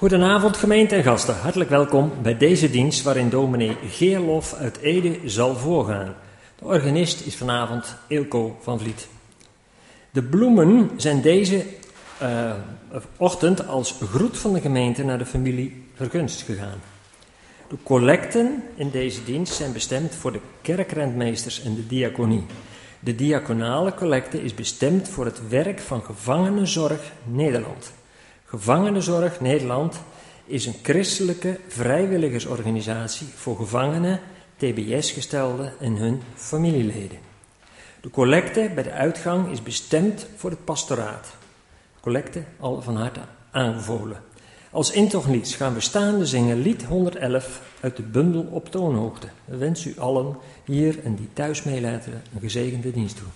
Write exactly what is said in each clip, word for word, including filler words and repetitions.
Goedenavond gemeente en gasten, hartelijk welkom bij deze dienst waarin dominee Geerlof uit Ede zal voorgaan. De organist is vanavond Eelco van Vliet. De bloemen zijn deze uh, ochtend als groet van de gemeente naar de familie Vergunst gegaan. De collecten in deze dienst zijn bestemd voor de kerkrentmeesters en de diaconie. De diaconale collecte is bestemd voor het werk van Gevangenenzorg Nederland. Gevangenenzorg Nederland is een christelijke vrijwilligersorganisatie voor gevangenen, T B S-gestelden en hun familieleden. De collecte bij de uitgang is bestemd voor het pastoraat. De collecte al van harte aanbevolen. Als intochtlied gaan we staande zingen lied honderdelf uit de bundel Op toonhoogte. We wensen u allen hier en die thuis meeluisteren een gezegende dienst toe.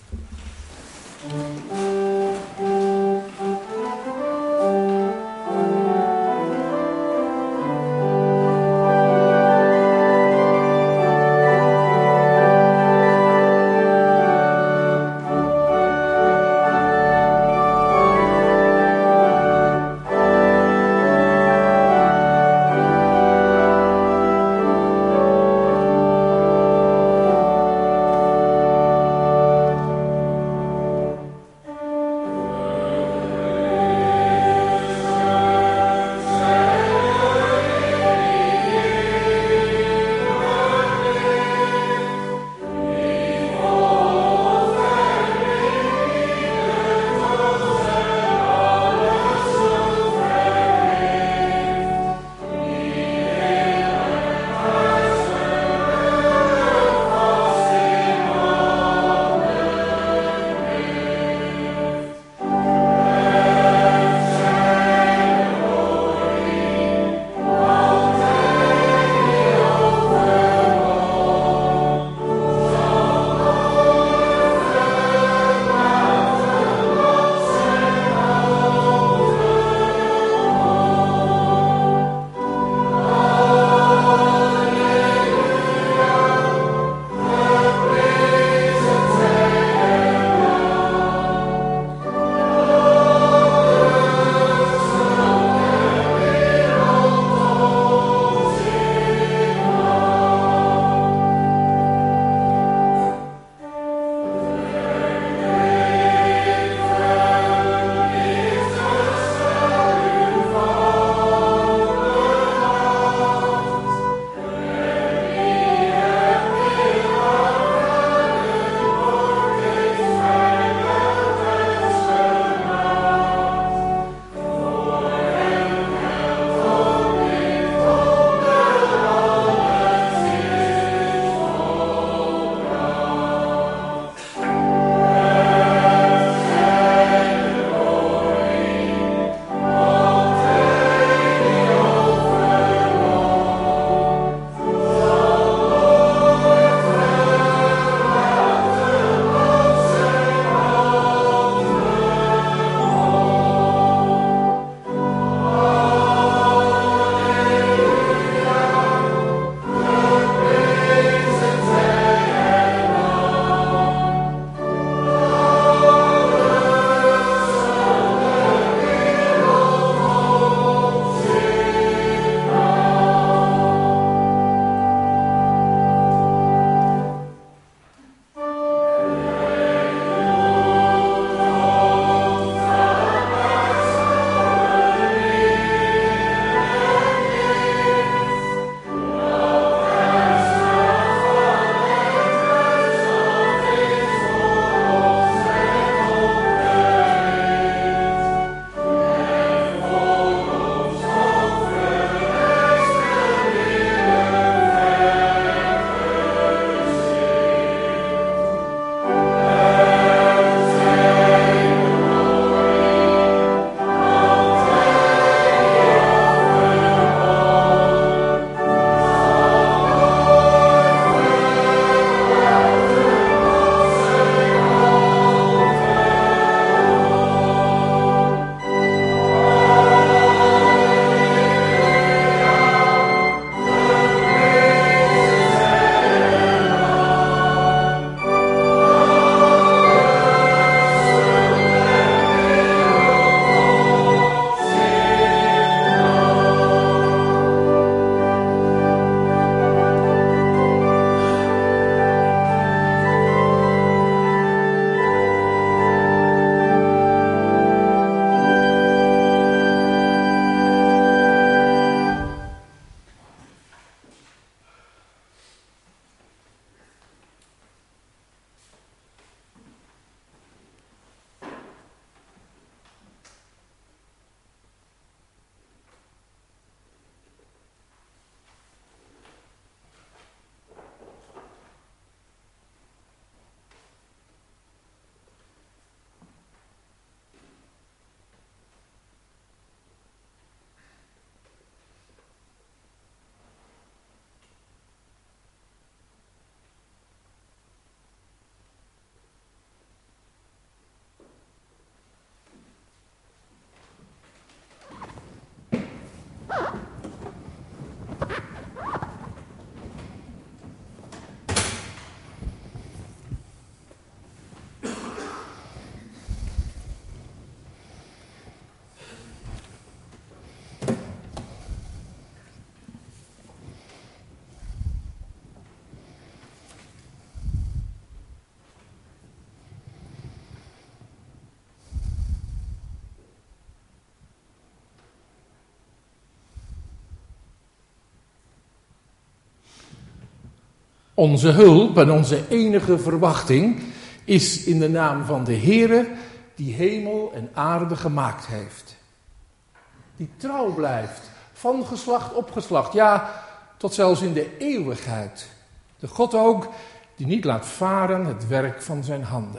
Onze hulp en onze enige verwachting is in de naam van de Heere die hemel en aarde gemaakt heeft. Die trouw blijft, van geslacht op geslacht, ja, tot zelfs in de eeuwigheid. De God ook die niet laat varen het werk van zijn handen.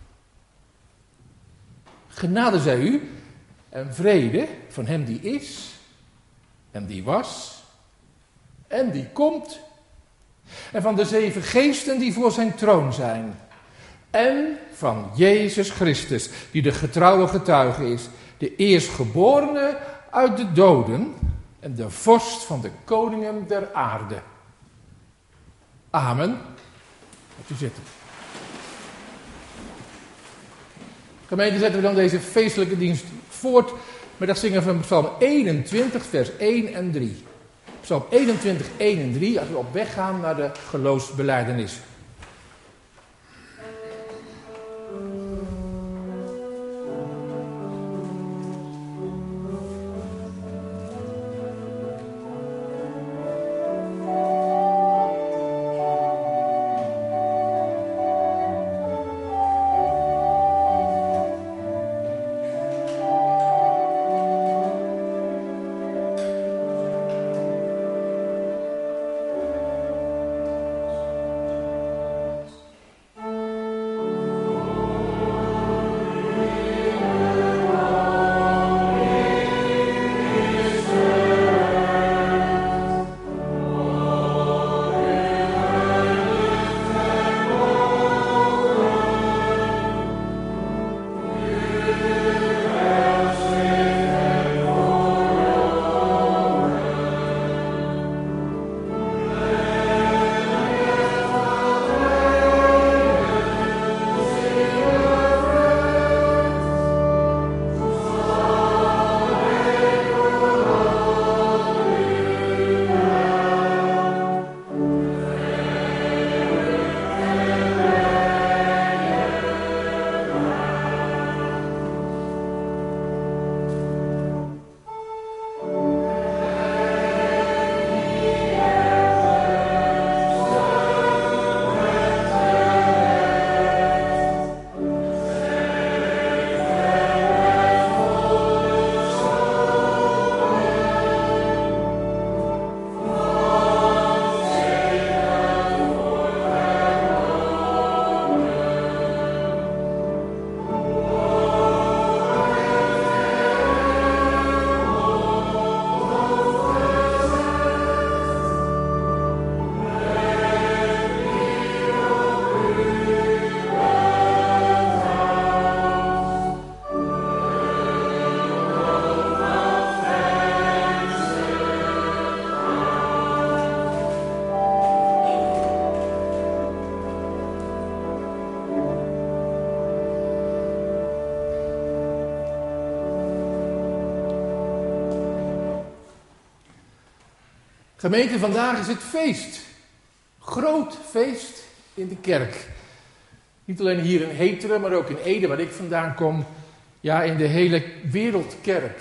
Genade zij u en vrede van hem die is en die was en die komt. En van de zeven geesten die voor zijn troon zijn. En van Jezus Christus, die de getrouwe getuige is. De eerstgeborene uit de doden en de vorst van de koningen der aarde. Amen. Gaat u zitten. Gemeente, zetten we dan deze feestelijke dienst voort met het zingen van Psalm eenentwintig, vers één en drie. Psalm eenentwintig, één en drie, als we op weg gaan naar de geloofsbelijdenis. Gemeente, vandaag is het feest. Groot feest in de kerk. Niet alleen hier in Heteren, maar ook in Ede, waar ik vandaan kom. Ja, in de hele wereldkerk.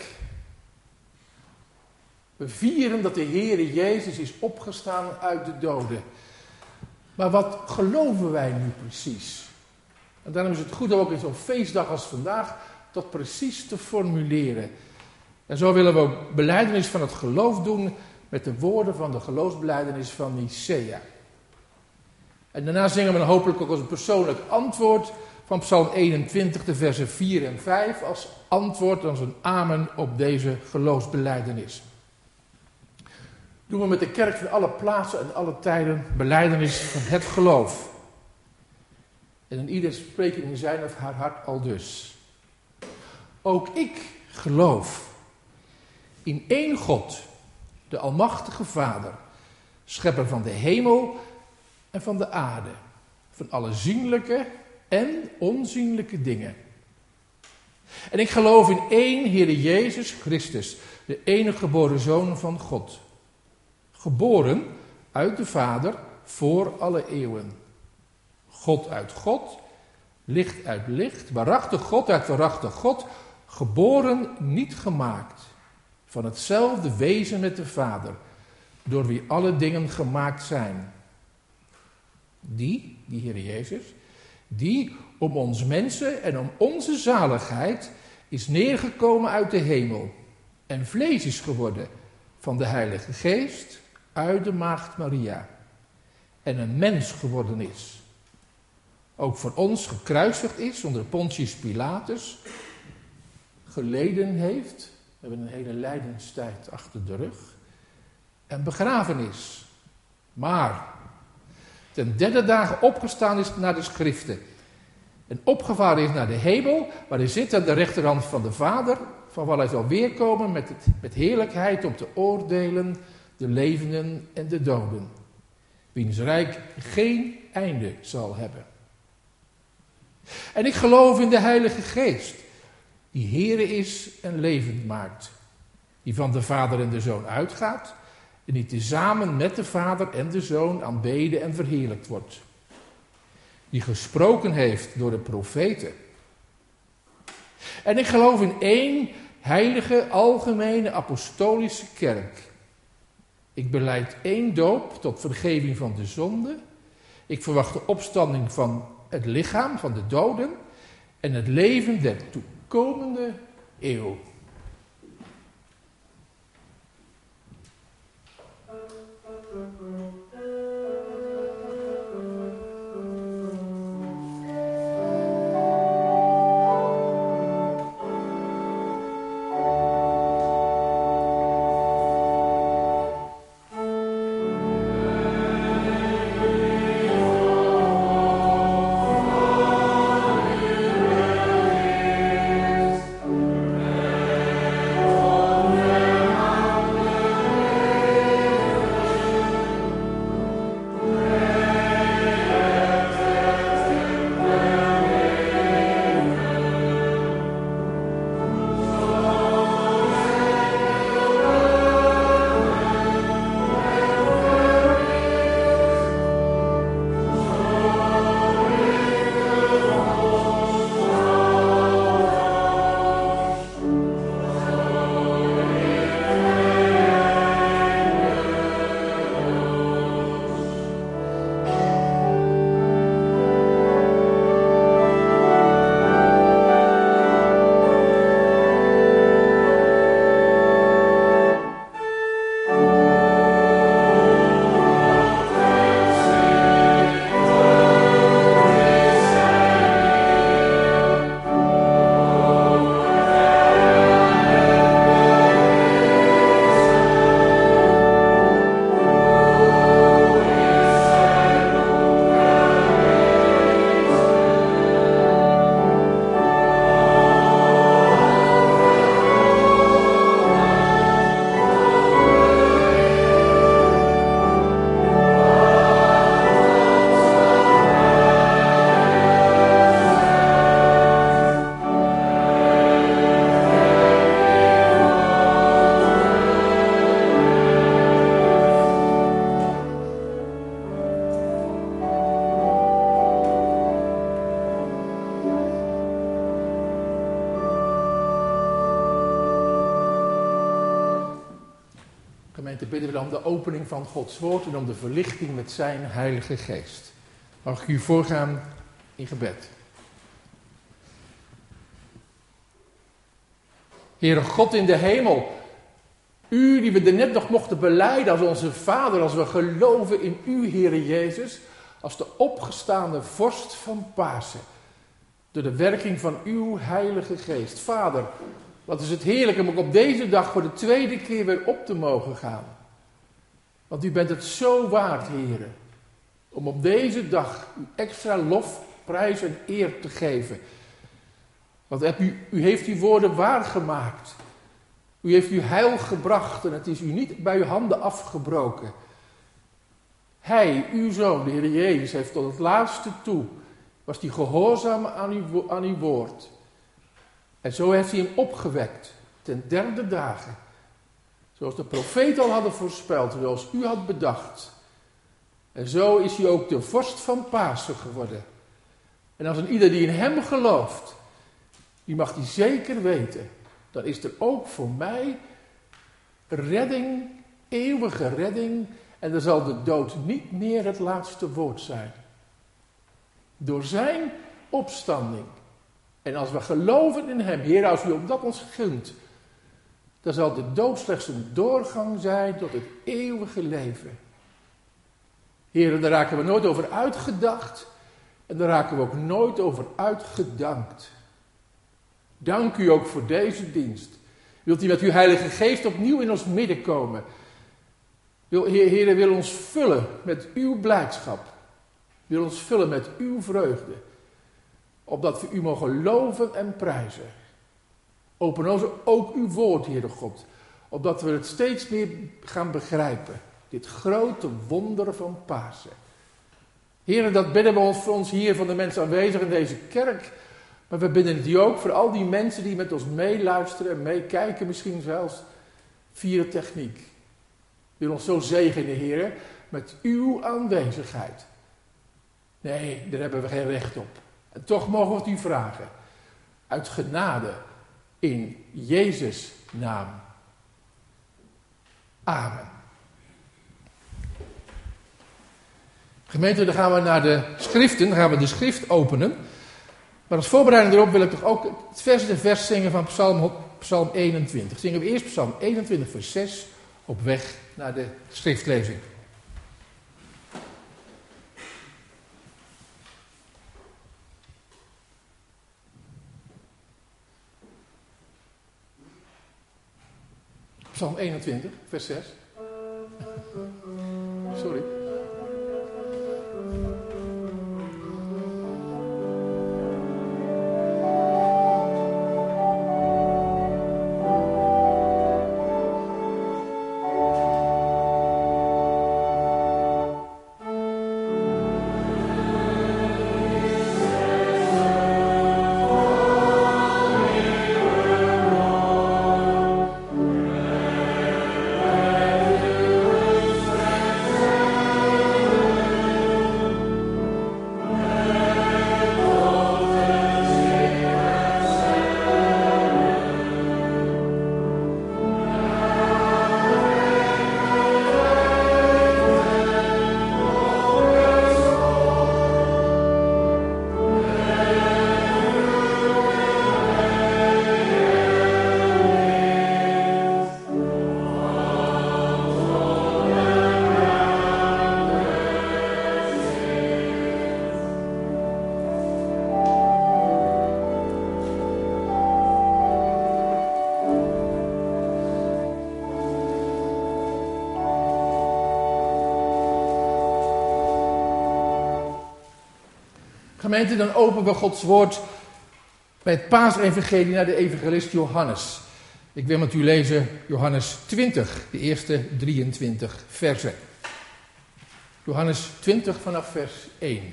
We vieren dat de Heere Jezus is opgestaan uit de doden. Maar wat geloven wij nu precies? En daarom is het goed om ook in zo'n feestdag als vandaag dat precies te formuleren. En zo willen we ook belijdenis van het geloof doen met de woorden van de geloofsbelijdenis van Nicea. En daarna zingen we dan hopelijk ook als een persoonlijk antwoord van Psalm eenentwintig, de versen vier en vijf, als antwoord, als een amen op deze geloofsbelijdenis. Doen we met de kerk van alle plaatsen en alle tijden belijdenis van het geloof. En in ieder spreekt in zijn of haar hart al dus. Ook ik geloof in één God, de almachtige Vader, schepper van de hemel en van de aarde, van alle zienlijke en onzienlijke dingen. En ik geloof in één Heere Jezus Christus, de enige geboren Zoon van God, geboren uit de Vader voor alle eeuwen. God uit God, licht uit licht, waarachtig God uit waarachtig God, geboren, niet gemaakt, van hetzelfde wezen met de Vader, door wie alle dingen gemaakt zijn. Die, die Heer Jezus, die om ons mensen en om onze zaligheid is neergekomen uit de hemel en vlees is geworden van de Heilige Geest uit de maagd Maria en een mens geworden is. Ook voor ons gekruisigd is onder Pontius Pilatus, geleden heeft, we hebben een hele lijdenstijd achter de rug, en begraven is. Maar ten derde dagen opgestaan is naar de schriften en opgevaren is naar de hemel, waar hij zit aan de rechterhand van de Vader, van waar hij zal weerkomen met, het, met heerlijkheid om te oordelen de levenden en de doden, wiens rijk geen einde zal hebben. En ik geloof in de Heilige Geest, die Heere is en levend maakt, die van de Vader en de Zoon uitgaat en die tezamen met de Vader en de Zoon aanbeden en verheerlijkt wordt. Die gesproken heeft door de profeten. En ik geloof in één heilige, algemene, apostolische kerk. Ik belijd één doop tot vergeving van de zonde. Ik verwacht de opstanding van het lichaam van de doden en het leven der toekomende eeuw. Gemeente, bidden we om de opening van Gods woord en om de verlichting met zijn Heilige Geest. Mag ik u voorgaan in gebed. Heere God in de hemel, u die we er net nog mochten belijden als onze Vader, als we geloven in u, Heere Jezus, als de opgestaande vorst van Pasen, door de werking van uw Heilige Geest. Vader, wat is het heerlijk om ook op deze dag voor de tweede keer weer op te mogen gaan. Want u bent het zo waard, Heere, om op deze dag u extra lof, prijs en eer te geven. Want u, u heeft uw woorden waargemaakt. U heeft uw heil gebracht en het is u niet bij uw handen afgebroken. Hij, uw Zoon, de Heer Jezus, heeft tot het laatste toe, was hij gehoorzaam aan uw, aan uw woord. En zo heeft hij hem opgewekt, ten derde dagen. Zoals de profeten al hadden voorspeld, zoals u had bedacht. En zo is hij ook de vorst van Pasen geworden. En als een ieder die in hem gelooft, die mag die zeker weten. Dan is er ook voor mij redding, eeuwige redding. En dan zal de dood niet meer het laatste woord zijn. Door zijn opstanding. En als we geloven in hem, Heer, als u ook dat ons gunt, dan zal de dood slechts een doorgang zijn tot het eeuwige leven. Heer, daar raken we nooit over uitgedacht en daar raken we ook nooit over uitgedankt. Dank u ook voor deze dienst. Wilt u met uw Heilige Geest opnieuw in ons midden komen? Wil, Heer, Heer, wil ons vullen met uw blijdschap. Wil ons vullen met uw vreugde. Opdat we u mogen loven en prijzen. Open ons ook uw woord, Heere God. Opdat we het steeds meer gaan begrijpen. Dit grote wonder van Pasen. Heere, dat bidden we ons voor ons hier, van de mensen aanwezig in deze kerk. Maar we bidden het u ook voor al die mensen die met ons meeluisteren en meekijken, misschien zelfs via de techniek. Wil ons zo zegenen, Heere, met uw aanwezigheid. Nee, daar hebben we geen recht op. En toch mogen we het u vragen. Uit genade, in Jezus' naam. Amen. Gemeente, dan gaan we naar de schriften, dan gaan we de schrift openen. Maar als voorbereiding erop wil ik toch ook het verse vers zingen van Psalm, Psalm eenentwintig. Zingen we eerst Psalm eenentwintig vers zes op weg naar de schriftlezing. Psalm eenentwintig, vers zes. Sorry. Gemeente, dan openen we Gods woord bij het Paasevangelie naar de evangelist Johannes. Ik wil met u lezen Johannes twintig, de eerste drieëntwintig versen. Johannes twintig vanaf vers één.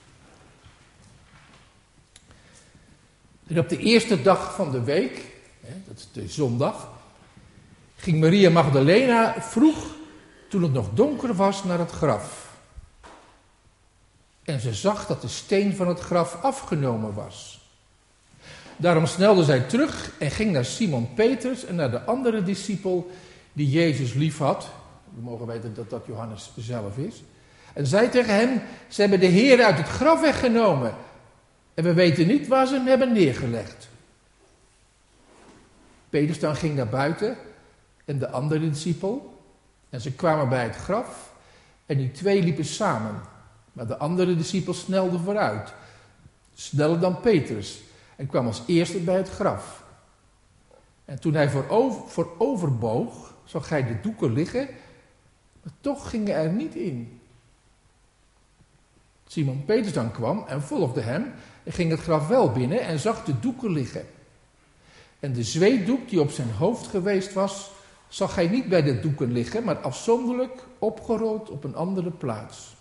En op de eerste dag van de week, dat is de zondag, ging Maria Magdalena vroeg, toen het nog donker was, naar het graf. En ze zag dat de steen van het graf afgenomen was. Daarom snelde zij terug en ging naar Simon Petrus en naar de andere discipel die Jezus lief had. We mogen weten dat dat Johannes zelf is. En zei tegen hem, ze hebben de Heer uit het graf weggenomen. En we weten niet waar ze hem hebben neergelegd. Petrus dan ging naar buiten en de andere discipel. En ze kwamen bij het graf en die twee liepen samen. Maar de andere discipel snelde vooruit. Sneller dan Petrus. En kwam als eerste bij het graf. En toen hij voorover, vooroverboog, zag hij de doeken liggen. Maar toch gingen er niet in. Simon Petrus dan kwam en volgde hem. En ging het graf wel binnen en zag de doeken liggen. En de zweetdoek die op zijn hoofd geweest was, zag hij niet bij de doeken liggen, maar afzonderlijk opgerold op een andere plaats.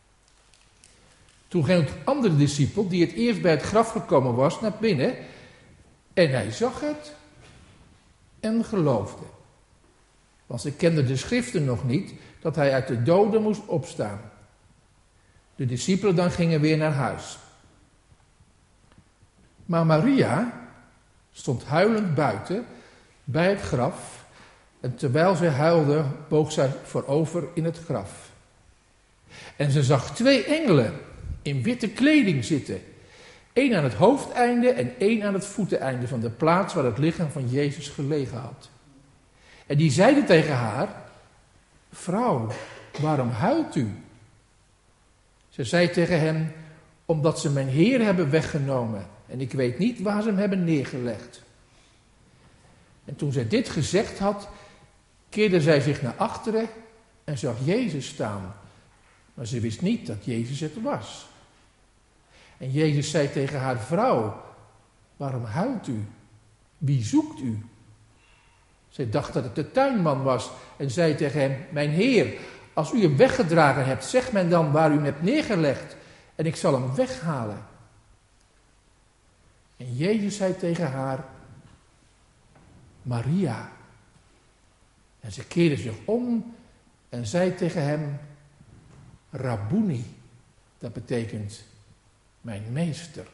Toen ging het andere discipel, die het eerst bij het graf gekomen was, naar binnen. En hij zag het en geloofde. Want ze kenden de schriften nog niet, dat hij uit de doden moest opstaan. De discipelen dan gingen weer naar huis. Maar Maria stond huilend buiten, bij het graf. En terwijl zij huilde, boog zij voorover in het graf. En ze zag twee engelen in witte kleding zitten. Eén aan het hoofdeinde en één aan het voeteneinde van de plaats waar het lichaam van Jezus gelegen had. En die zeiden tegen haar: vrouw, waarom huilt u? Ze zei tegen hem: omdat ze mijn Heer hebben weggenomen en ik weet niet waar ze hem hebben neergelegd. En toen zij dit gezegd had, keerde zij zich naar achteren en zag Jezus staan. Maar ze wist niet dat Jezus het was. En Jezus zei tegen haar: vrouw, waarom huilt u? Wie zoekt u? Zij dacht dat het de tuinman was en zei tegen hem: mijn Heer, als u hem weggedragen hebt, zeg mij dan waar u hem hebt neergelegd en ik zal hem weghalen. En Jezus zei tegen haar: Maria. En ze keerde zich om en zei tegen hem: Rabboni, dat betekent mijn meester.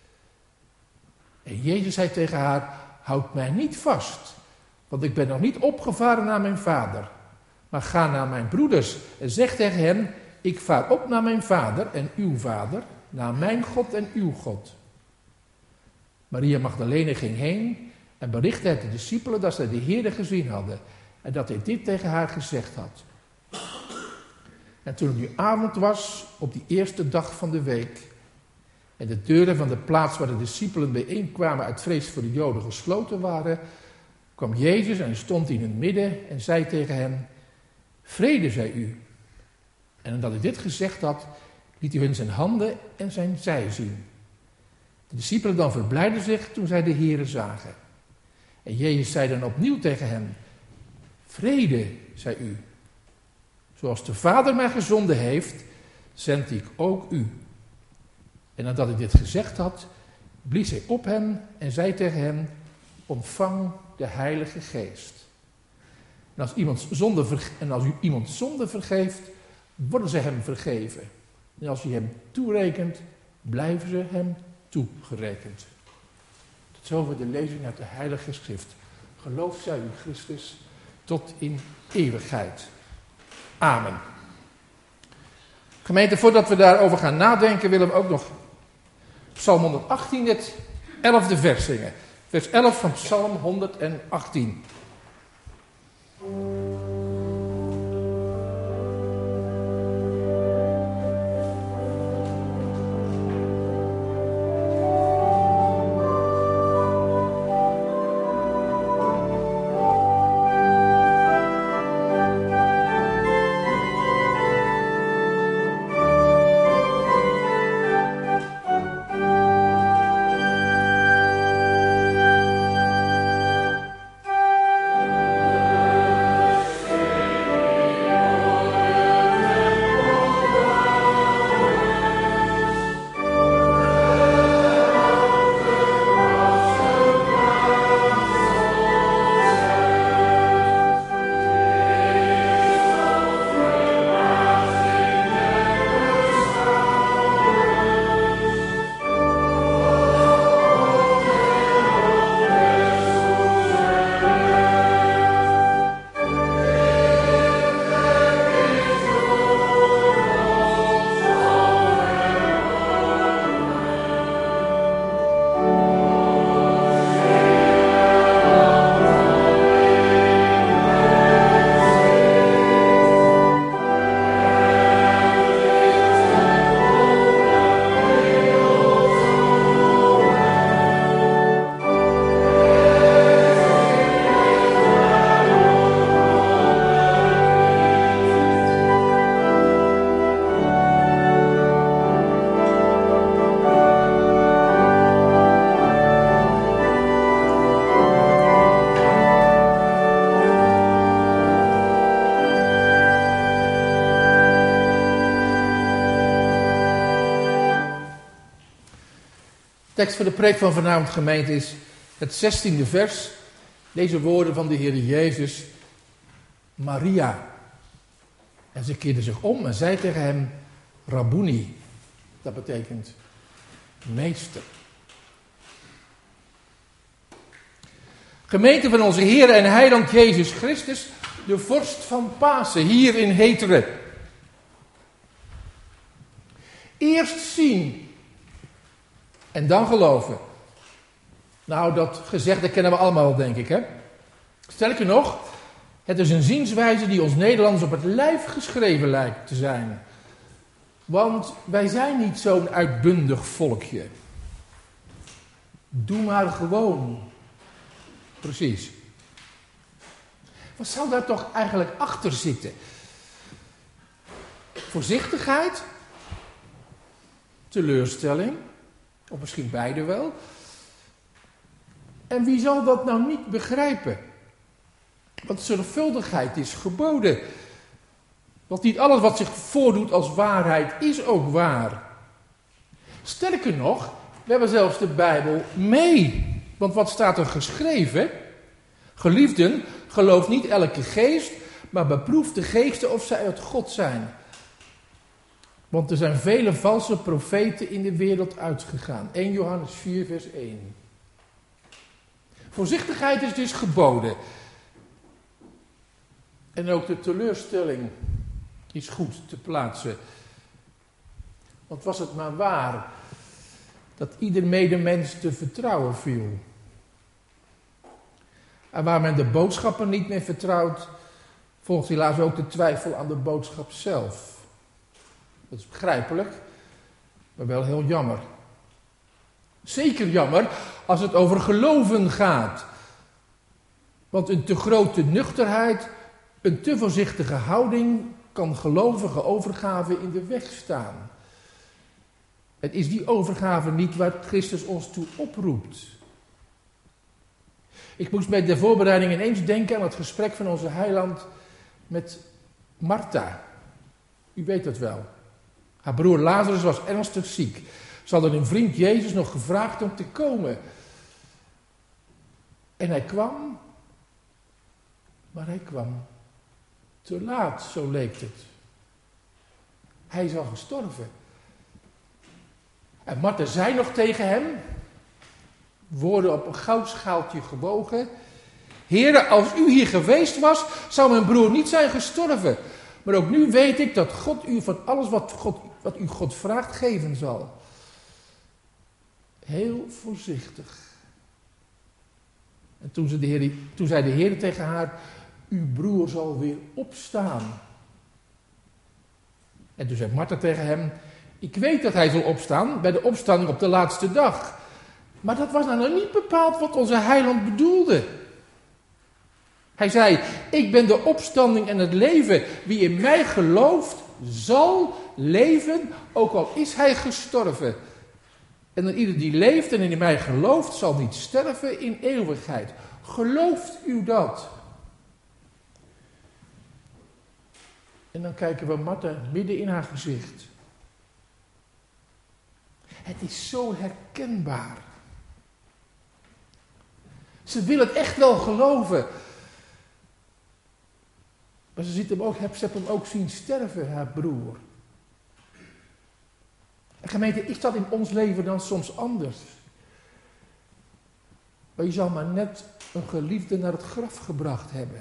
En Jezus zei tegen haar: houd mij niet vast, want ik ben nog niet opgevaren naar mijn vader. Maar ga naar mijn broeders en zeg tegen hen: ik vaar op naar mijn vader en uw vader, naar mijn God en uw God. Maria Magdalene ging heen en berichtte het de discipelen dat zij de Heere gezien hadden en dat hij dit tegen haar gezegd had. En toen het nu avond was, op die eerste dag van de week, en de deuren van de plaats waar de discipelen bijeenkwamen uit vrees voor de Joden gesloten waren, kwam Jezus en stond in hun midden en zei tegen hen: vrede zij u. En nadat hij dit gezegd had, liet hij hun zijn handen en zijn zij zien. De discipelen dan verblijden zich toen zij de Heere zagen. En Jezus zei dan opnieuw tegen hen: vrede zij u. Zoals de Vader mij gezonden heeft, zend ik ook u. En nadat hij dit gezegd had, blies hij op hen en zei tegen hen: ontvang de Heilige Geest. En als, iemand zonde verge- en als u iemand zonde vergeeft, worden ze hem vergeven. En als u hem toerekent, blijven ze hem toegerekend. Tot zover de lezing uit de Heilige Schrift. Geloof zij in Christus tot in eeuwigheid. Amen. Gemeente, voordat we daarover gaan nadenken, willen we ook nog Psalm honderdachttien, het elfde vers zingen. Vers elf van Psalm honderdachttien. De tekst voor de preek van vanavond, gemeente, is het zestiende vers. Deze woorden van de Heer Jezus: Maria. En ze keerde zich om en zei tegen hem: Rabboni. Dat betekent meester. Gemeente van onze Heer en Heiland Jezus Christus, de vorst van Pasen, hier in Heteren. Eerst zien en dan geloven. Nou, dat gezegde kennen we allemaal, denk ik, hè? Sterker nog, het is een zienswijze die ons Nederlanders op het lijf geschreven lijkt te zijn. Want wij zijn niet zo'n uitbundig volkje. Doe maar gewoon. Precies. Wat zou daar toch eigenlijk achter zitten? Voorzichtigheid? Teleurstelling? Of misschien beide wel? En wie zal dat nou niet begrijpen? Want zorgvuldigheid is geboden. Want niet alles wat zich voordoet als waarheid is ook waar. Sterker nog, we hebben zelfs de Bijbel mee. Want wat staat er geschreven? Geliefden, geloof niet elke geest, maar beproef de geesten of zij uit God zijn. Want er zijn vele valse profeten in de wereld uitgegaan. Eerste Johannes vier vers één. Voorzichtigheid is dus geboden. En ook de teleurstelling is goed te plaatsen. Want was het maar waar dat ieder medemens te vertrouwen viel. En waar men de boodschapper niet meer vertrouwt, volgt helaas ook de twijfel aan de boodschap zelf. Dat is begrijpelijk, maar wel heel jammer. Zeker jammer als het over geloven gaat. Want een te grote nuchterheid, een te voorzichtige houding kan gelovige overgave in de weg staan. Het is die overgave niet waar Christus ons toe oproept. Ik moest bij de voorbereiding ineens denken aan het gesprek van onze heiland met Martha. U weet dat wel. Haar broer Lazarus was ernstig ziek. Ze hadden hun vriend Jezus nog gevraagd om te komen. En hij kwam, maar hij kwam te laat, zo leek het. Hij is al gestorven. En Martha zei nog tegen hem, woorden op een goudschaaltje gewogen: Heere, als u hier geweest was, zou mijn broer niet zijn gestorven. Maar ook nu weet ik dat God u van alles wat, God, wat u God vraagt geven zal. Heel voorzichtig. En toen, ze de Heer, toen zei de Heer tegen haar: uw broer zal weer opstaan. En toen zei Martha tegen hem: ik weet dat hij zal opstaan bij de opstanding op de laatste dag. Maar dat was nou nog niet bepaald wat onze heiland bedoelde. Hij zei: ik ben de opstanding en het leven. Wie in mij gelooft, zal leven, ook al is hij gestorven. En dan ieder die leeft en in mij gelooft, zal niet sterven in eeuwigheid. Gelooft u dat? En dan kijken we Martha midden in haar gezicht. Het is zo herkenbaar. Ze wil het echt wel geloven. Maar ze ziet hem ook, ze heeft hem ook zien sterven, haar broer. En gemeente, is dat in ons leven dan soms anders? Maar je zal maar net een geliefde naar het graf gebracht hebben.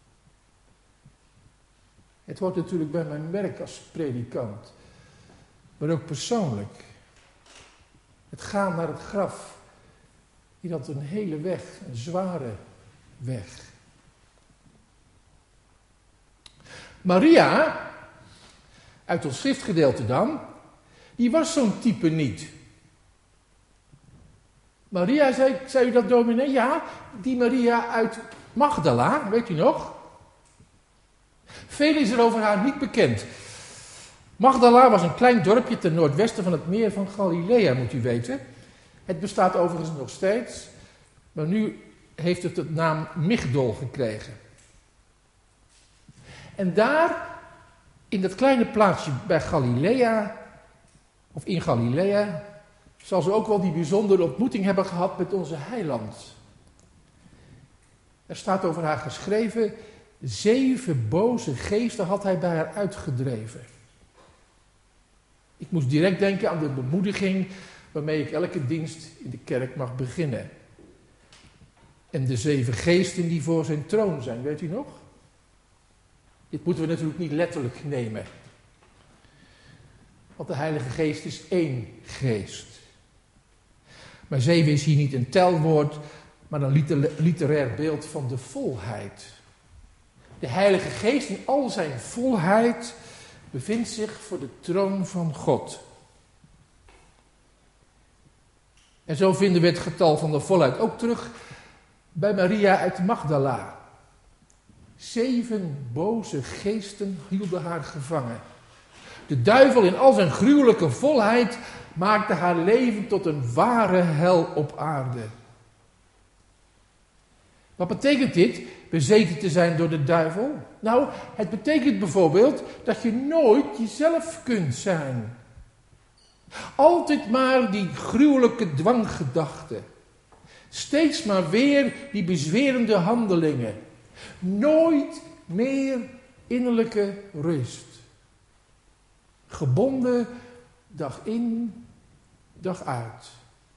Het hoort natuurlijk bij mijn werk als predikant. Maar ook persoonlijk. Het gaan naar het graf. Hier had een hele weg, een zware weg. Maria, uit ons schriftgedeelte dan, die was zo'n type niet. Maria, zei, zei u dat dominee? Ja, die Maria uit Magdala, weet u nog? Veel is er over haar niet bekend. Magdala was een klein dorpje ten noordwesten van het meer van Galilea, moet u weten. Het bestaat overigens nog steeds, maar nu heeft het de naam Migdol gekregen. En daar, in dat kleine plaatsje bij Galilea, of in Galilea, zal ze ook wel die bijzondere ontmoeting hebben gehad met onze heiland. Er staat over haar geschreven: zeven boze geesten had hij bij haar uitgedreven. Ik moest direct denken aan de bemoediging waarmee ik elke dienst in de kerk mag beginnen. En de zeven geesten die voor zijn troon zijn, weet u nog? Dit moeten we natuurlijk niet letterlijk nemen. Want de Heilige Geest is één geest. Maar zeven is hier niet een telwoord, maar een literair beeld van de volheid. De Heilige Geest in al zijn volheid bevindt zich voor de troon van God. En zo vinden we het getal van de volheid ook terug bij Maria uit Magdala. Zeven boze geesten hielden haar gevangen. De duivel in al zijn gruwelijke volheid maakte haar leven tot een ware hel op aarde. Wat betekent dit, bezeten te zijn door de duivel? Nou, het betekent bijvoorbeeld dat je nooit jezelf kunt zijn. Altijd maar die gruwelijke dwanggedachten. Steeds maar weer die bezwerende handelingen. Nooit meer innerlijke rust. Gebonden dag in, dag uit.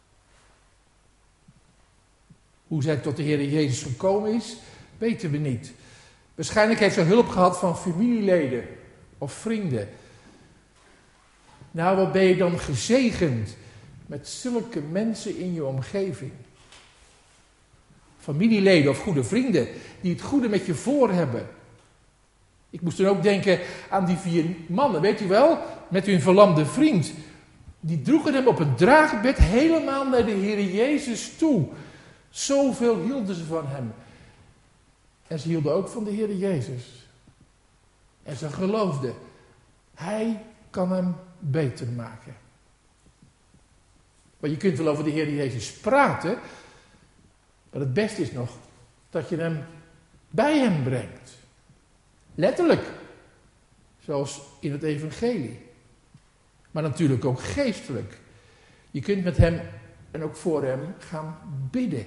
Hoe zij tot de Heer Jezus gekomen is, weten we niet. Waarschijnlijk heeft ze hulp gehad van familieleden of vrienden. Nou, wat ben je dan gezegend met zulke mensen in je omgeving? Familieleden of goede vrienden die het goede met je voor hebben. Ik moest dan ook denken aan die vier mannen, weet u wel, met hun verlamde vriend. Die droegen hem op een draagbed helemaal naar de Heer Jezus toe. Zoveel hielden ze van hem. En ze hielden ook van de Heer Jezus. En ze geloofden, hij kan hem beter maken. Maar je kunt wel over de Heer Jezus praten, maar het beste is nog dat je hem bij hem brengt. Letterlijk, zoals in het evangelie. Maar natuurlijk ook geestelijk. Je kunt met hem en ook voor hem gaan bidden.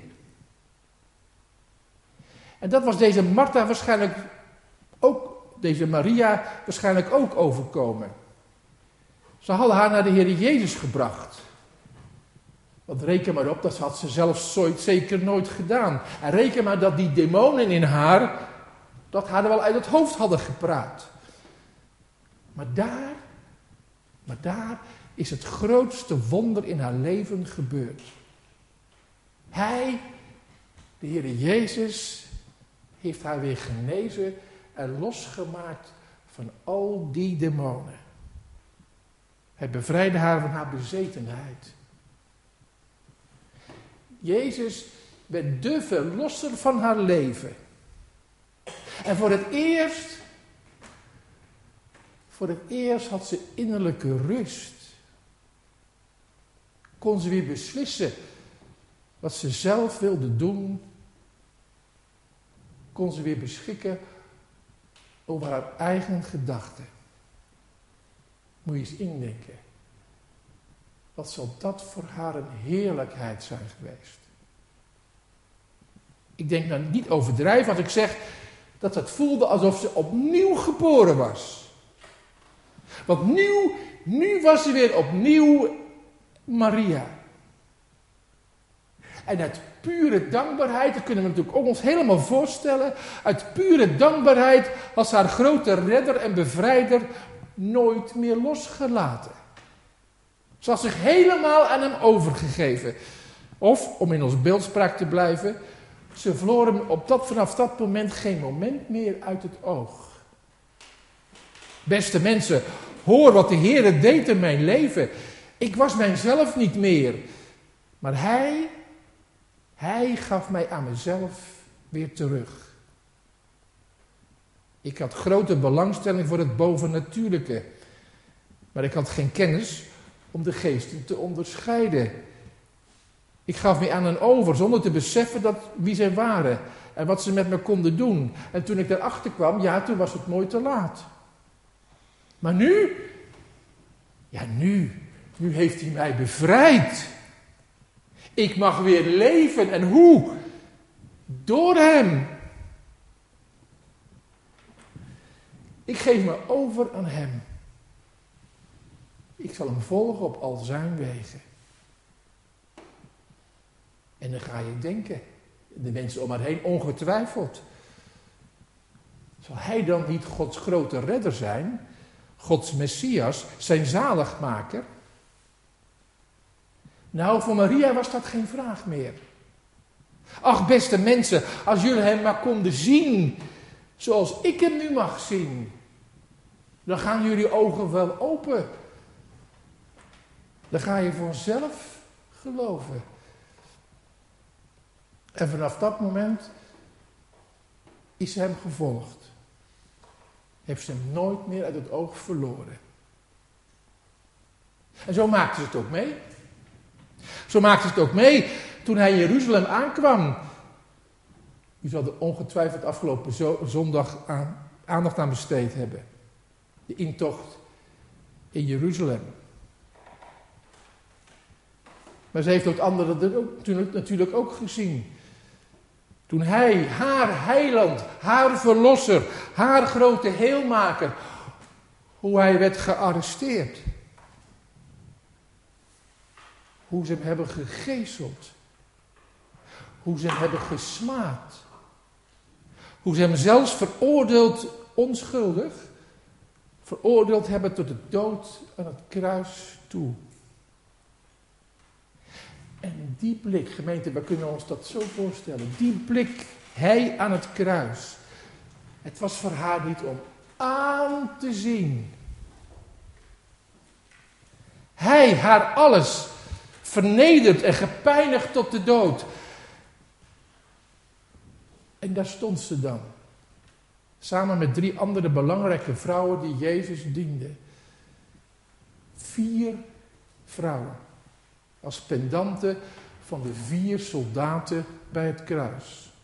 En dat was deze Martha waarschijnlijk ook, deze Maria waarschijnlijk ook overkomen. Ze hadden haar naar de Heer Jezus gebracht. Want reken maar op, dat had ze zelfs zeker nooit gedaan. En reken maar dat die demonen in haar, dat haar wel uit het hoofd hadden gepraat. Maar daar, maar daar is het grootste wonder in haar leven gebeurd. Hij, de Heer Jezus, heeft haar weer genezen en losgemaakt van al die demonen. Hij bevrijdde haar van haar bezetenheid. Jezus werd de verlosser van haar leven. En voor het eerst, voor het eerst had ze innerlijke rust. Kon ze weer beslissen wat ze zelf wilde doen. Kon ze weer beschikken over haar eigen gedachten. Moet je eens indenken. Wat zal dat voor haar een heerlijkheid zijn geweest. Ik denk nou niet overdrijven als ik zeg dat het voelde alsof ze opnieuw geboren was. Want nieuw, nu was ze weer opnieuw Maria. En uit pure dankbaarheid, dat kunnen we natuurlijk ook ons helemaal voorstellen. Uit pure dankbaarheid was haar grote redder en bevrijder nooit meer losgelaten. Ze had zich helemaal aan hem overgegeven. Of, om in ons beeldspraak te blijven, ze verloor hem op dat, vanaf dat moment geen moment meer uit het oog. Beste mensen, hoor wat de Heer deed in mijn leven. Ik was mijzelf niet meer. Maar hij, hij gaf mij aan mezelf weer terug. Ik had grote belangstelling voor het bovennatuurlijke. Maar ik had geen kennis om de geesten te onderscheiden. Ik gaf me aan hen over zonder te beseffen dat, wie zij waren en wat ze met me konden doen. En toen ik daarachter kwam, ja, toen was het mooi te laat. Maar nu, ja nu, nu heeft hij mij bevrijd. Ik mag weer leven. En hoe? Door hem. Ik geef me over aan hem. Ik zal hem volgen op al zijn wegen. En dan ga je denken, de mensen om haar heen ongetwijfeld. Zal hij dan niet Gods grote redder zijn? Gods Messias, zijn zaligmaker? Nou, voor Maria was dat geen vraag meer. Ach, beste mensen, als jullie hem maar konden zien zoals ik hem nu mag zien, dan gaan jullie ogen wel open. Dan ga je vanzelf geloven. En vanaf dat moment is ze hem gevolgd. Heeft ze hem nooit meer uit het oog verloren. En zo maakte ze het ook mee. Zo maakte ze het ook mee toen hij in Jeruzalem aankwam. U zal er ongetwijfeld afgelopen zondag aan, aandacht aan besteed hebben. De intocht in Jeruzalem. Maar ze heeft ook anderen ook, natuurlijk ook gezien. Toen hij, haar heiland, haar verlosser, haar grote heelmaker, hoe hij werd gearresteerd. Hoe ze hem hebben gegezeld. Hoe ze hem hebben gesmaad. Hoe ze hem zelfs veroordeeld, onschuldig, veroordeeld hebben tot de dood aan het kruis toe. En die blik, gemeente, we kunnen ons dat zo voorstellen. Die blik, hij aan het kruis. Het was voor haar niet om aan te zien. Hij, haar alles, vernederd en gepijnigd tot de dood. En daar stond ze dan. Samen met drie andere belangrijke vrouwen die Jezus dienden. Vier vrouwen. Als pendanten van de vier soldaten bij het kruis.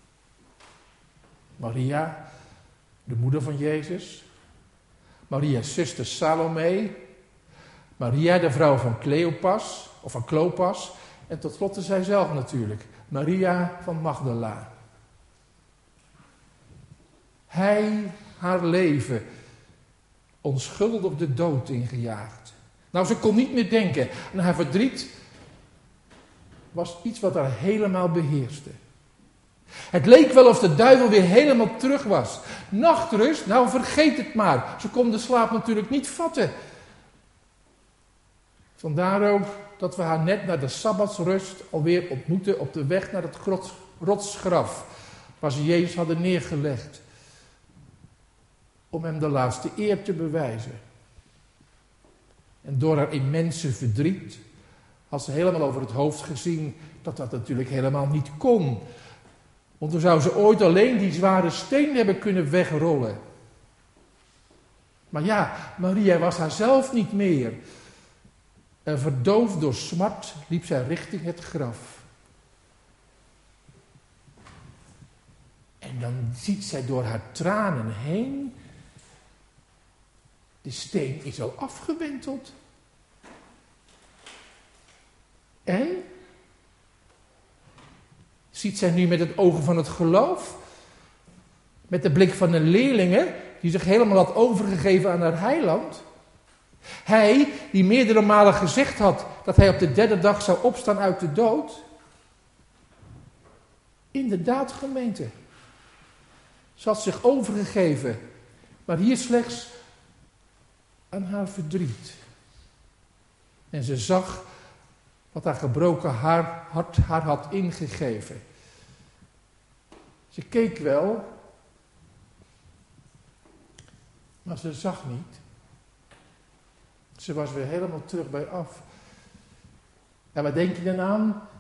Maria, de moeder van Jezus. Maria's zuster Salome. Maria, de vrouw van Cleopas, of van Klopas. En tot slot zijzelf natuurlijk. Maria van Magdala. Hij, haar leven, onschuldig de dood ingejaagd. Nou, ze kon niet meer denken. En haar verdriet was iets wat haar helemaal beheerste. Het leek wel of de duivel weer helemaal terug was. Nachtrust, nou vergeet het maar. Ze kon de slaap natuurlijk niet vatten. Vandaar ook dat we haar net na de sabbatsrust alweer ontmoetten op de weg naar het rotsgraf, waar ze Jezus hadden neergelegd. Om hem de laatste eer te bewijzen. En door haar immense verdriet had ze helemaal over het hoofd gezien dat dat natuurlijk helemaal niet kon. Want dan zou ze ooit alleen die zware steen hebben kunnen wegrollen. Maar ja, Maria was haarzelf niet meer. En verdoofd door smart liep zij richting het graf. En dan ziet zij door haar tranen heen. De steen is al afgewenteld. En? Ziet zij nu met het ogen van het geloof? Met de blik van een leerlinge die zich helemaal had overgegeven aan haar heiland? Hij die meerdere malen gezegd had dat hij op de derde dag zou opstaan uit de dood? Inderdaad, gemeente. Ze had zich overgegeven, maar hier slechts aan haar verdriet. En ze zag wat haar gebroken haar, hart haar had ingegeven. Ze keek wel, maar ze zag niet. Ze was weer helemaal terug bij af. En wat denk je dan aan?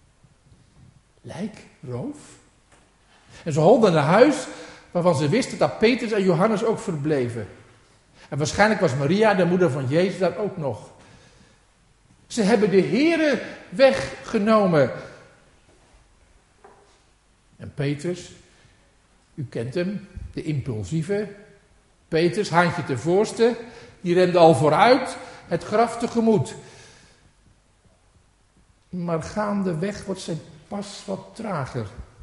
Lijkroof. En ze holden naar huis waarvan ze wisten dat Petrus en Johannes ook verbleven. En waarschijnlijk was Maria, de moeder van Jezus, daar ook nog. Ze hebben de Here weggenomen. En Petrus, u kent hem, de impulsieve. Petrus, handje ten voorste, die rende al vooruit, het graf tegemoet. Maar gaandeweg wordt zijn pas wat trager.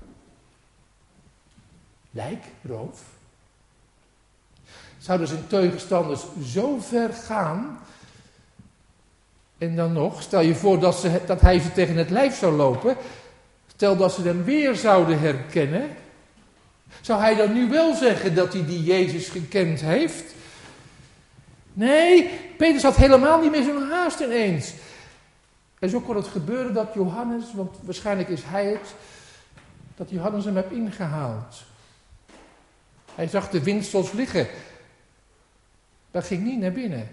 Lijkroof. Zouden zijn tegenstanders zo ver gaan? En dan nog, stel je voor dat, ze, dat hij ze tegen het lijf zou lopen. Stel dat ze hem weer zouden herkennen. Zou hij dan nu wel zeggen dat hij die Jezus gekend heeft? Nee, Petrus had helemaal niet meer zo'n haast ineens. En zo kon het gebeuren dat Johannes, want waarschijnlijk is hij het, dat Johannes hem heeft ingehaald. Hij zag de windsels liggen. Dat ging niet naar binnen.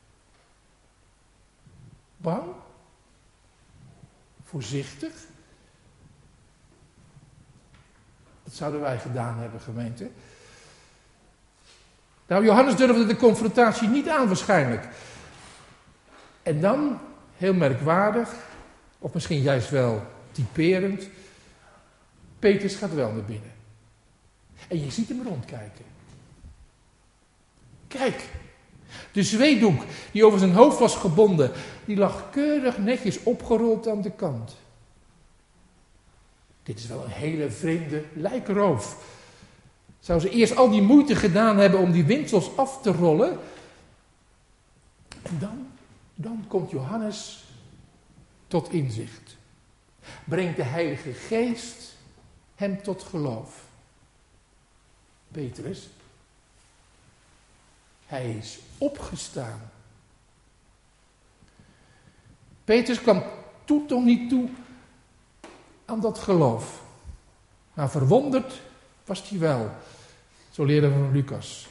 Bang? Voorzichtig? Dat zouden wij gedaan hebben, gemeente. Nou, Johannes durfde de confrontatie niet aan waarschijnlijk. En dan, heel merkwaardig, of misschien juist wel typerend, Petrus gaat wel naar binnen. En je ziet hem rondkijken. Kijk, de zweetdoek die over zijn hoofd was gebonden, die lag keurig netjes opgerold aan de kant. Dit is wel een hele vreemde lijkroof. Zou ze eerst al die moeite gedaan hebben om die windsels af te rollen? En dan, dan komt Johannes tot inzicht. Brengt de Heilige Geest hem tot geloof. Petrus, hij is opgestaan. Petrus kwam toen toch niet toe aan dat geloof. Maar verwonderd was hij wel. Zo leren we van Lucas.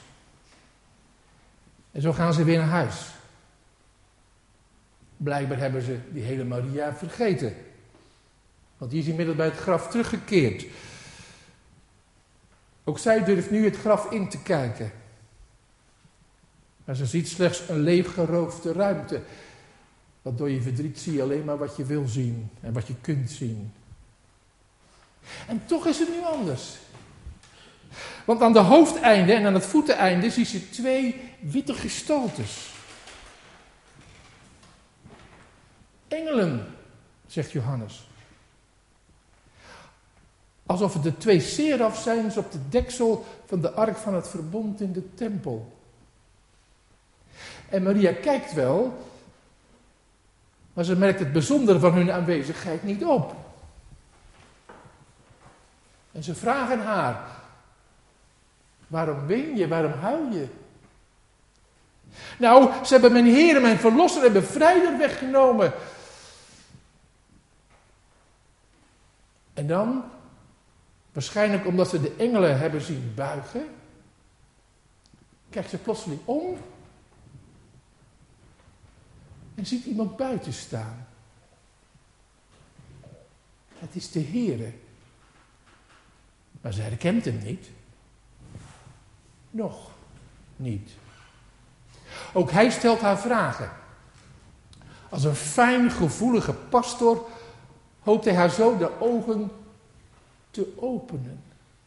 En zo gaan ze weer naar huis. Blijkbaar hebben ze die hele Maria vergeten. Want die is inmiddels bij het graf teruggekeerd. Ook zij durft nu het graf in te kijken. Maar ze ziet slechts een leeggeroofde ruimte. Want door je verdriet zie je alleen maar wat je wil zien en wat je kunt zien. En toch is het nu anders. Want aan de hoofdeinde en aan het voeteneinde zie je twee witte gestaltes. Engelen, zegt Johannes. Alsof het de twee serafs zijn op de deksel van de ark van het verbond in de tempel. En Maria kijkt wel, maar ze merkt het bijzondere van hun aanwezigheid niet op. En ze vragen haar, waarom ween je, waarom huil je? Nou, ze hebben mijn Heer, mijn Verlosser en Bevrijder weggenomen. En dan, waarschijnlijk omdat ze de engelen hebben zien buigen, kijkt ze plotseling om en ziet iemand buiten staan. Het is de Heere. Maar ze herkent hem niet. Nog niet. Ook hij stelt haar vragen. Als een fijn gevoelige pastor hoopt hij haar zo de ogen te openen.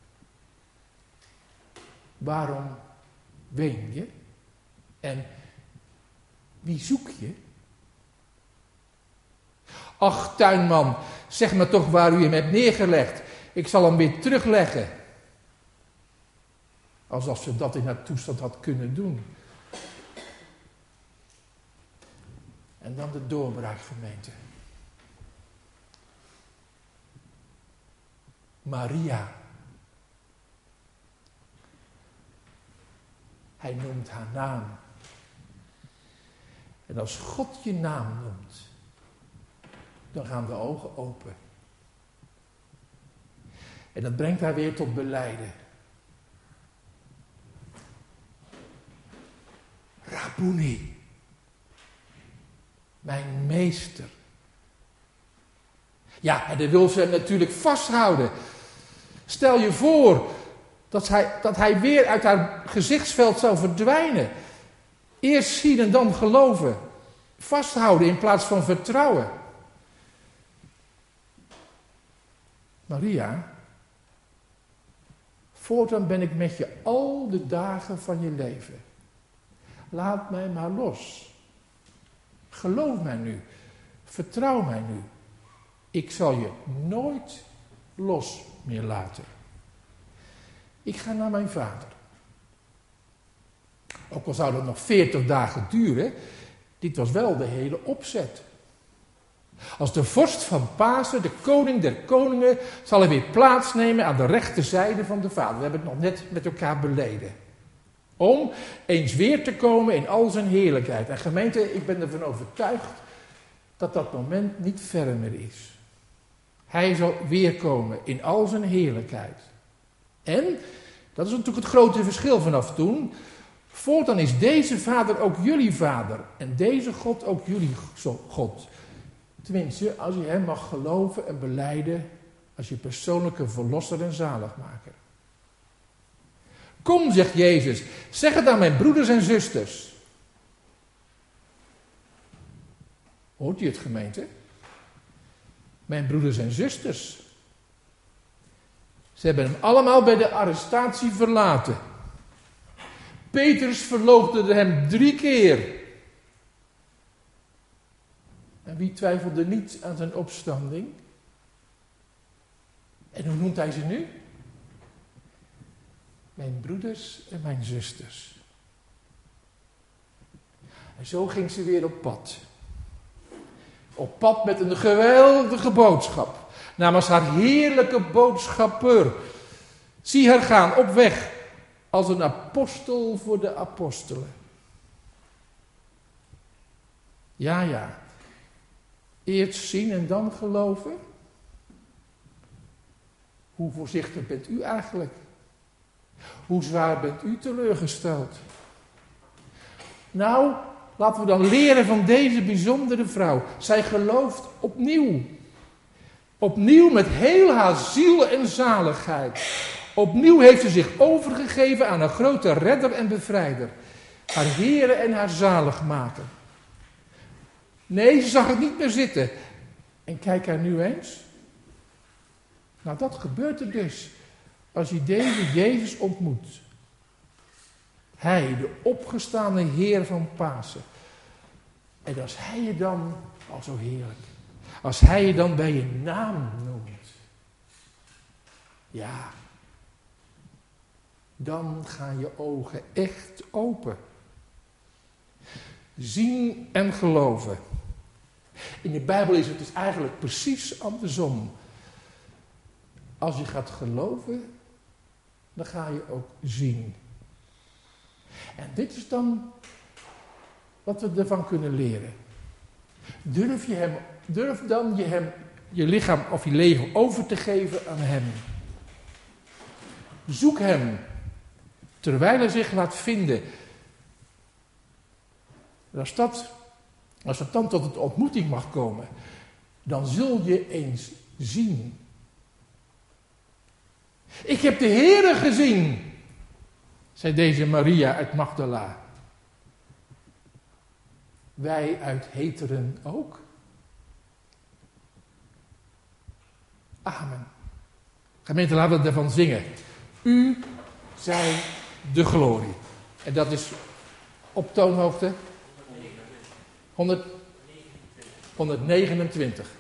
Waarom ween je? En wie zoek je? Ach, tuinman, zeg me toch waar u hem hebt neergelegd. Ik zal hem weer terugleggen. Alsof ze dat in haar toestand had kunnen doen. En dan de doorbraak, gemeente. Maria. Hij noemt haar naam. En als God je naam noemt, dan gaan de ogen open. En dat brengt haar weer tot belijden. Rabboni. Mijn meester. Ja, en dan wil ze hem natuurlijk vasthouden. Stel je voor dat hij, dat hij weer uit haar gezichtsveld zou verdwijnen. Eerst zien en dan geloven. Vasthouden in plaats van vertrouwen. Maria, voortaan ben ik met je al de dagen van je leven. Laat mij maar los. Geloof mij nu. Vertrouw mij nu. Ik zal je nooit los meer laten. Ik ga naar mijn vader. Ook al zou dat nog veertig dagen duren, dit was wel de hele opzet. Als de vorst van Pasen, de koning der koningen, zal hij weer plaatsnemen aan de rechterzijde van de vader. We hebben het nog net met elkaar beleden. Om eens weer te komen in al zijn heerlijkheid. En gemeente, ik ben ervan overtuigd dat dat moment niet ver meer is. Hij zal weer komen in al zijn heerlijkheid. En, dat is natuurlijk het grote verschil vanaf toen. Voortaan is deze vader ook jullie vader. En deze God ook jullie God. Tenminste, als je hem mag geloven en belijden als je persoonlijke verlosser en zaligmaker. Kom, zegt Jezus, zeg het aan mijn broeders en zusters. Hoort u het, gemeente? Mijn broeders en zusters. Ze hebben hem allemaal bij de arrestatie verlaten. Petrus verloochende hem drie keer. En wie twijfelde niet aan zijn opstanding? En hoe noemt hij ze nu? Mijn broeders en mijn zusters. En zo ging ze weer op pad. Op pad met een geweldige boodschap. Namens haar heerlijke boodschapper. Zie haar gaan op weg. Als een apostel voor de apostelen. Ja, ja. Eerst zien en dan geloven. Hoe voorzichtig bent u eigenlijk? Hoe zwaar bent u teleurgesteld? Nou, laten we dan leren van deze bijzondere vrouw. Zij gelooft opnieuw. Opnieuw met heel haar ziel en zaligheid. Opnieuw heeft ze zich overgegeven aan een grote redder en bevrijder. Haar Heere en haar zaligmaker. Nee, ze zag het niet meer zitten. En kijk haar nu eens. Nou, dat gebeurt er dus. Als je deze Jezus ontmoet. Hij, de opgestane Heer van Pasen. En als hij je dan, al zo heerlijk. Als hij je dan bij je naam noemt. Ja. Dan gaan je ogen echt open. Zien en geloven. In de Bijbel is het dus eigenlijk precies andersom. Als je gaat geloven, dan ga je ook zien. En dit is dan wat we ervan kunnen leren. Durf je hem, durf dan je, hem, je lichaam of je leven over te geven aan hem. Zoek hem, terwijl hij zich laat vinden. Als dat, als het dan tot een ontmoeting mag komen, dan zul je eens zien. Ik heb de Heere gezien, zei deze Maria uit Magdala. Wij uit Heteren ook. Amen. Gemeente, laten we ervan zingen. U zij de glorie. En dat is op toonhoogte honderd, honderdnegenentwintig.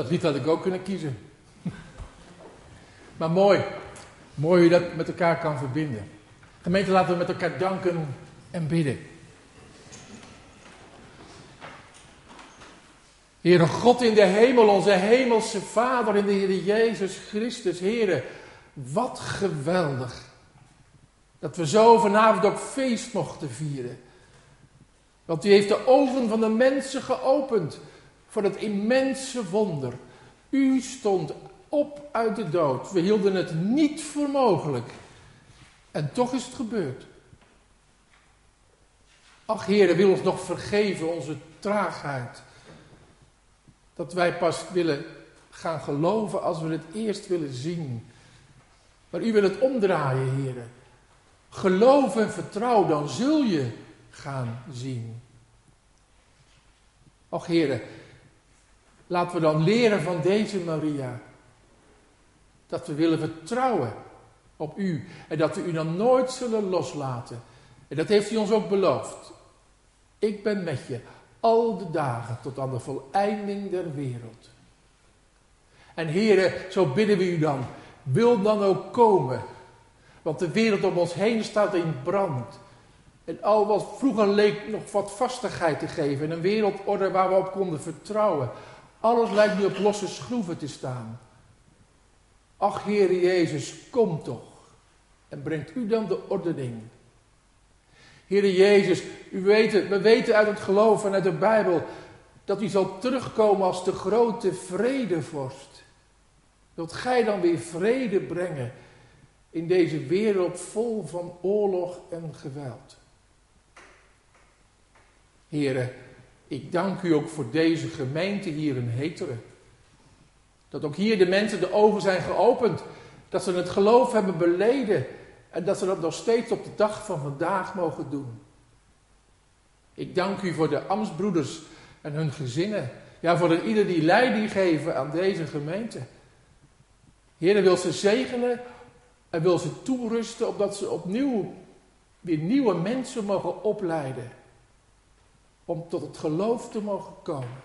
Dat lied had ik ook kunnen kiezen. Maar mooi. Mooi hoe je dat met elkaar kan verbinden. Gemeente, laten we met elkaar danken en bidden. Heere God in de hemel, onze hemelse Vader in de Heer Jezus Christus. Heere, wat geweldig. Dat we zo vanavond ook feest mochten vieren. Want u heeft de ogen van de mensen geopend voor dat immense wonder. U stond op uit de dood. We hielden het niet voor mogelijk. En toch is het gebeurd. Ach Heere, wil ons nog vergeven onze traagheid. Dat wij pas willen gaan geloven als we het eerst willen zien. Maar u wil het omdraaien, Heere. Geloof en vertrouw, dan zul je gaan zien. Och Heere, laten we dan leren van deze Maria. Dat we willen vertrouwen op u. En dat we u dan nooit zullen loslaten. En dat heeft u ons ook beloofd. Ik ben met je al de dagen tot aan de voleinding der wereld. En Heere, zo bidden we u dan. Wil dan ook komen. Want de wereld om ons heen staat in brand. En al wat vroeger leek nog wat vastigheid te geven. En een wereldorde waar we op konden vertrouwen. Alles lijkt nu op losse schroeven te staan. Ach Heere Jezus, kom toch. En brengt u dan de ordening. Heere Jezus, u weet het, we weten uit het geloof en uit de Bijbel. Dat u zal terugkomen als de grote vredevorst. Wilt gij dan weer vrede brengen in deze wereld vol van oorlog en geweld. Heere, ik dank u ook voor deze gemeente hier in Heteren. Dat ook hier de mensen de ogen zijn geopend. Dat ze het geloof hebben beleden. En dat ze dat nog steeds op de dag van vandaag mogen doen. Ik dank u voor de ambtsbroeders en hun gezinnen. Ja, voor ieder die leiding geven aan deze gemeente. Heere, wil ze zegenen en wil ze toerusten opdat ze opnieuw weer nieuwe mensen mogen opleiden. Om tot het geloof te mogen komen.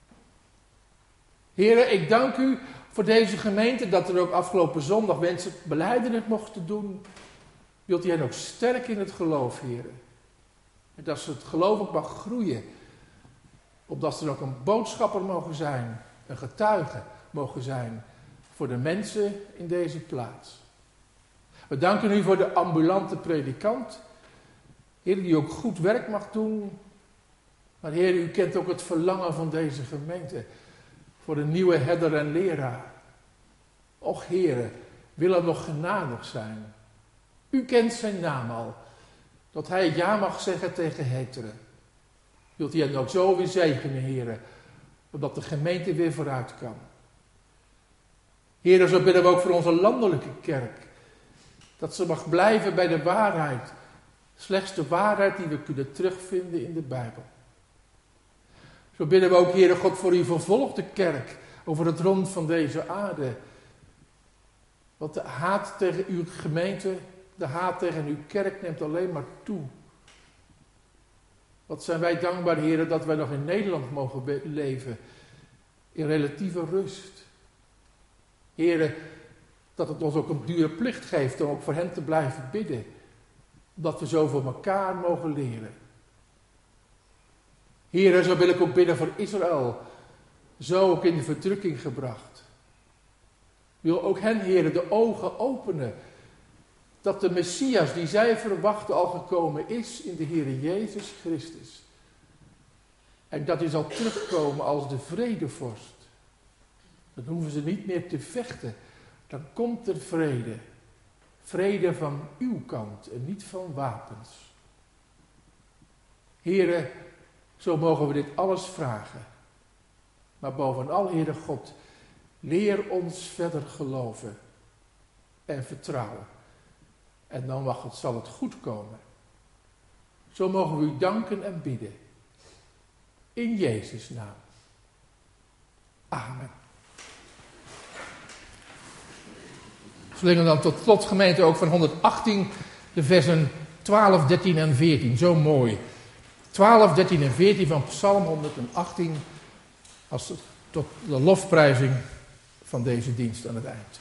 Heere, ik dank u voor deze gemeente dat er ook afgelopen zondag mensen belijdenis mochten doen. Wilt u hen ook sterk in het geloof, Heere. En dat ze het geloof ook mag groeien. Opdat ze ook een boodschapper mogen zijn, een getuige mogen zijn voor de mensen in deze plaats. We danken u voor de ambulante predikant. Heer, die ook goed werk mag doen. Maar Heer, u kent ook het verlangen van deze gemeente. Voor de nieuwe herder en leraar. Och Heer, wil hem nog genadig zijn. U kent zijn naam al. Dat hij ja mag zeggen tegen Heteren. Wilt u hem ook zo weer zegenen, Heer. Opdat de gemeente weer vooruit kan. Heer, zo bidden we ook voor onze landelijke kerk. Dat ze mag blijven bij de waarheid. Slechts de waarheid die we kunnen terugvinden in de Bijbel. Zo bidden we ook, Heere God, voor uw vervolgde kerk. Over het rond van deze aarde. Want de haat tegen uw gemeente, de haat tegen uw kerk neemt alleen maar toe. Wat zijn wij dankbaar, Heere, dat wij nog in Nederland mogen leven. In relatieve rust. Heere, dat het ons ook een dure plicht geeft om ook voor hen te blijven bidden. Dat we zo voor elkaar mogen leren. Heere, zo wil ik ook bidden voor Israël. Zo ook in de verdrukking gebracht. Wil ook hen, Heere, de ogen openen. Dat de Messias die zij verwachten al gekomen is in de Heere Jezus Christus. En dat hij zal terugkomen als de vredevorst. Dan hoeven ze niet meer te vechten. Dan komt er vrede. Vrede van uw kant en niet van wapens. Heere, zo mogen we dit alles vragen. Maar bovenal, Heere God, leer ons verder geloven en vertrouwen. En dan mag het, zal het goed komen. Zo mogen we u danken en bidden. In Jezus' naam. Amen. Verlengen dan tot slot, gemeente, ook van honderdachttien, de versen twaalf, dertien en veertien. Zo mooi. twaalf, dertien en veertien van Psalm honderdachttien. Als tot de lofprijzing van deze dienst aan het eind.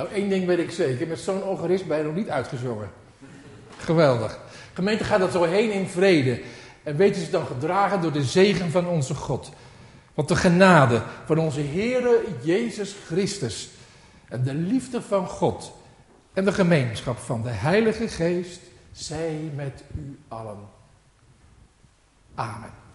één ding weet ik zeker. Met zo'n organist ben je nog niet uitgezongen. Geweldig. Gemeente, gaat dat zo heen in vrede. En weten ze dan gedragen door de zegen van onze God. Want de genade van onze Heere Jezus Christus. En de liefde van God. En de gemeenschap van de Heilige Geest. Zij met u allen. Amen.